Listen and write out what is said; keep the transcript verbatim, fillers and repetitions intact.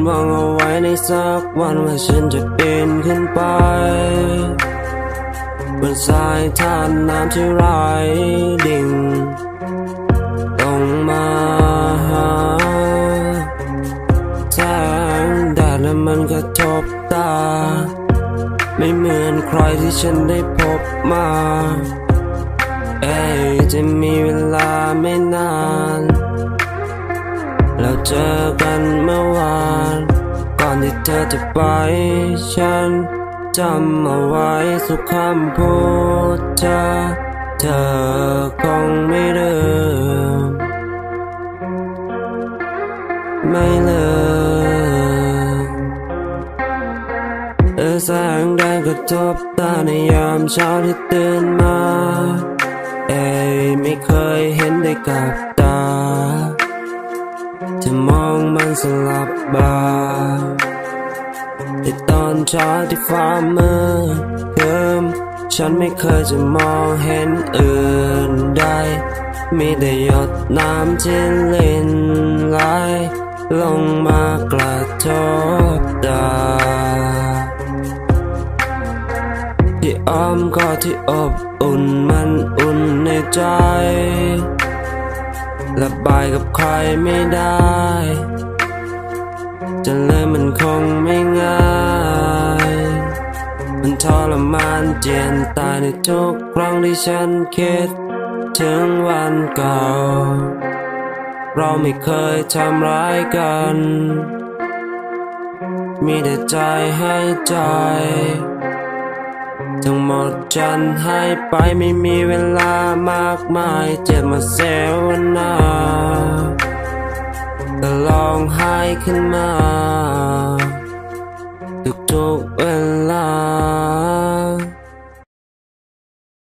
หวังเอาไว้ในสักวันว่าฉันจะปีนขึ้นไปบนสายทานน้ำที่ไหลดิ่งลงมาหาแสงแดดและมันกระทบตาไม่เหมือนใครที่ฉันได้พบมาเอ้ยจะมีเวลาไม่นานเราเจอกันเมื่อวานก่อนที่เธอจะไปฉันจำเอาไว้ทุกคำพูดเธอเธอคงไม่ลืมไม่ลืมเออแสงแดดกระทบตาในยามเช้าที่ตื่นมาเอ้ยไม่เคยเห็นได้กับตาจะมองมันสลับบาในตอนเช้าที่ฟ้ามืดครึ้มฉันไม่เคยจะมองเห็นอื่นใดมีแต่หยดน้ำที่ลิ่นไหลลงมากระทบตาที่อ้อมกอดที่อบอุ่นมันอุ่นในใจระบายกับใครไม่ได้จะเลยมันคงไม่ง่ายมันทรมานเจียนตายในทุกครั้งที่ฉันคิดถึงวันเก่าเราไม่เคยทำร้ายกันมีแต่ใจให้ใจทั้งหมดฉันให้ไปไม่มีเวลามากมายเจ็บมาเซวนาแต่ร้องไห้ขึ้นมาทุกๆเวลา